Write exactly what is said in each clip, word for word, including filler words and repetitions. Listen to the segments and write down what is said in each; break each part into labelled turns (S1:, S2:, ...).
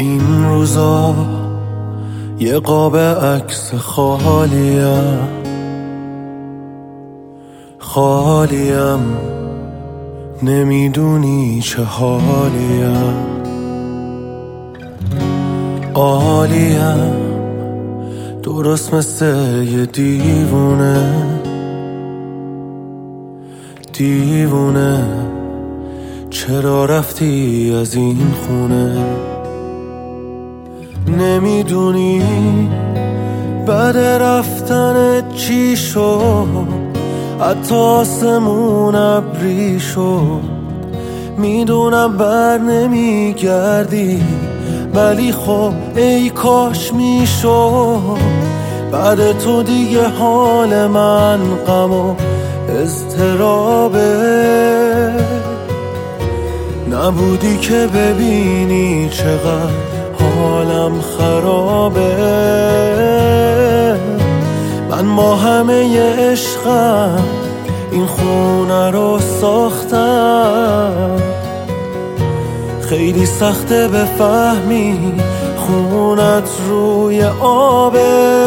S1: این روزا یه قاب عکس خالیم خالیم نمیدونی چه حالیم عالیم درست مثل یه دیوونه دیوونه چرا رفتی از این خونه نمیدونی بعد رفتن چی شد حتی آسمون ابری شد میدونم بر نمیگردی ولی خب ای کاش میشد بعد تو دیگه حال من غم و اضطرابه نبودی که ببینی چقدر حالم خرابه من با همه عشقم این خونه رو ساختم خیلی سخته بفهمی خونت روی آبه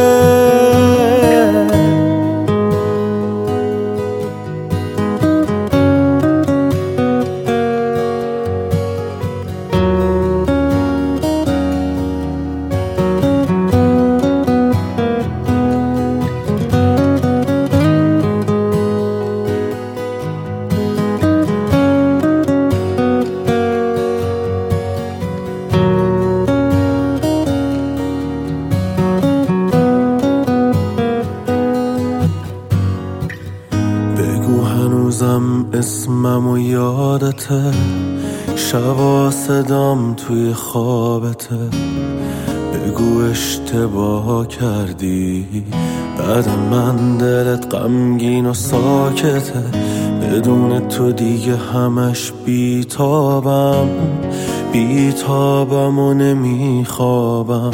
S1: هنوزم اسمم و یادته شبا صدام توی خوابته بگو اشتباه کردی بعد من دلت غمگین و ساکته بدون تو دیگه همش بیتابم بیتابم و نمیخوابم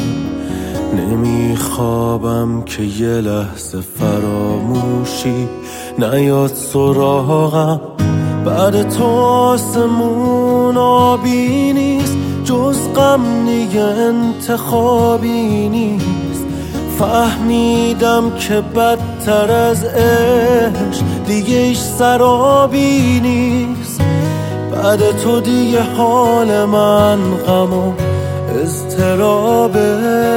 S1: نمیخوابم که یه لحظه فراموشی نیاد سراغم بعد تو آسمون آبی نیست جز غم دیگه انتخابی نیست فهمیدم که بدتر از عشق دیگه ایش سرابی نیست بعد تو دیگه حال من غم و اضطرابه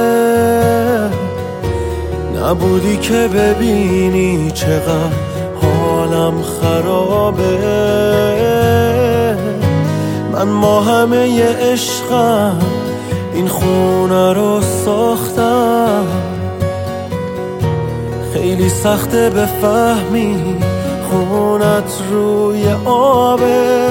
S1: نبودی که ببینی چقدر حالم خرابه من با همه عشقم این خونه رو ساختم خیلی سخته بفهمی خونت روی آبه